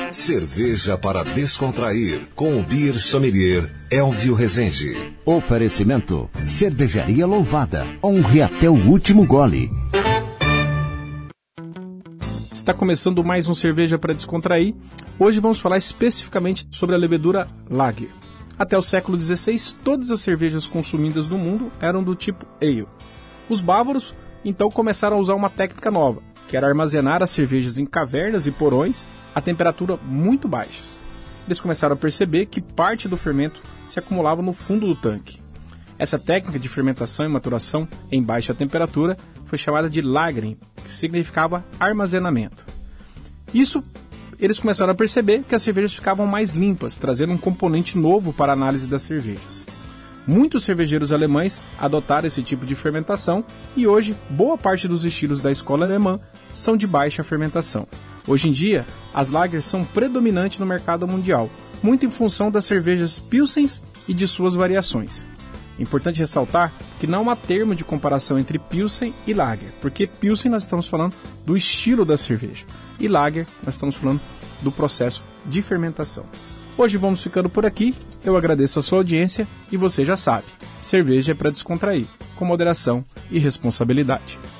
Cerveja para descontrair, com o Beer Sommelier Elvio Rezende. Oferecimento: Cervejaria Louvada. Honre até o último gole. Está começando mais um Cerveja para Descontrair. Hoje vamos falar especificamente sobre a levedura Lager. Até o século XVI, todas as cervejas consumidas no mundo eram do tipo ale. Os bávaros, então, começaram a usar uma técnica nova, que era armazenar as cervejas em cavernas e porões a temperatura muito baixas. Eles começaram a perceber que parte do fermento se acumulava no fundo do tanque. Essa técnica de fermentação e maturação em baixa temperatura foi chamada de lagering, que significava armazenamento. Isso, eles começaram a perceber que as cervejas ficavam mais limpas, trazendo um componente novo para a análise das cervejas. Muitos cervejeiros alemães adotaram esse tipo de fermentação e hoje boa parte dos estilos da escola alemã são de baixa fermentação. Hoje em dia, as lagers são predominantes no mercado mundial, muito em função das cervejas Pilsens e de suas variações. É importante ressaltar que não há termo de comparação entre Pilsen e Lager, porque Pilsen nós estamos falando do estilo da cerveja e Lager nós estamos falando do processo de fermentação. Hoje vamos ficando por aqui, eu agradeço a sua audiência e você já sabe, cerveja é para descontrair, com moderação e responsabilidade.